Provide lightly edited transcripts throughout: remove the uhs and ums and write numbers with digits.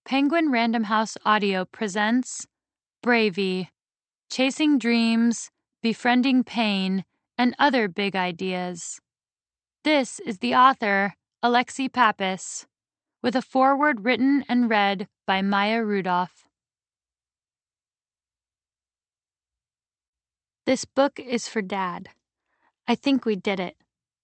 Penguin Random House Audio presents Bravey, Chasing Dreams, Befriending Pain, and Other Big Ideas. This is the author, Alexi Pappas, with a foreword written and read by Maya Rudolph. This book is for Dad. I think we did it.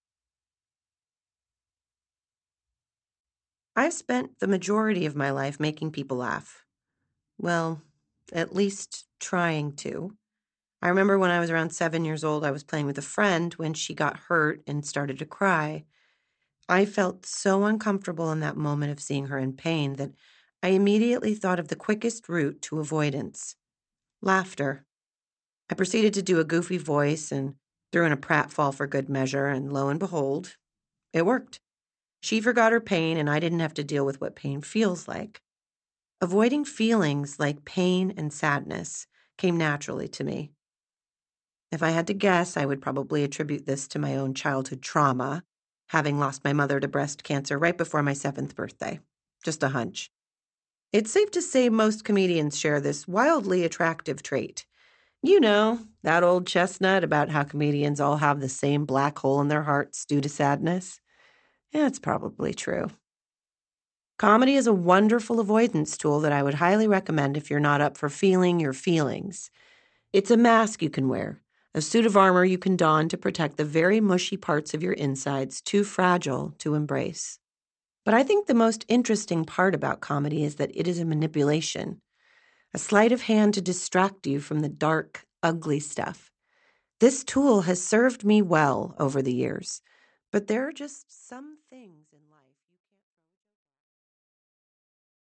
I've spent the majority of my life making people laugh. Well, at least trying to. I remember when I was around 7 years old, I was playing with a friend when she got hurt and started to cry. I felt so uncomfortable in that moment of seeing her in pain that I immediately thought of the quickest route to avoidance: laughter. I proceeded to do a goofy voice and threw in a pratfall for good measure, and lo and behold, it worked. She forgot her pain, and I didn't have to deal with what pain feels like. Avoiding feelings like pain and sadness came naturally to me. If I had to guess, I would probably attribute this to my own childhood trauma, having lost my mother to breast cancer right before my 7th birthday. Just a hunch. It's safe to say most comedians share this wildly attractive trait. You know, that old chestnut about how comedians all have the same black hole in their hearts due to sadness. It's probably true. Comedy is a wonderful avoidance tool that I would highly recommend if you're not up for feeling your feelings. It's a mask you can wear, a suit of armor you can don to protect the very mushy parts of your insides too fragile to embrace. But I think the most interesting part about comedy is that it is a manipulation, a sleight of hand to distract you from the dark, ugly stuff. This tool has served me well over the years, but there are just some things in life.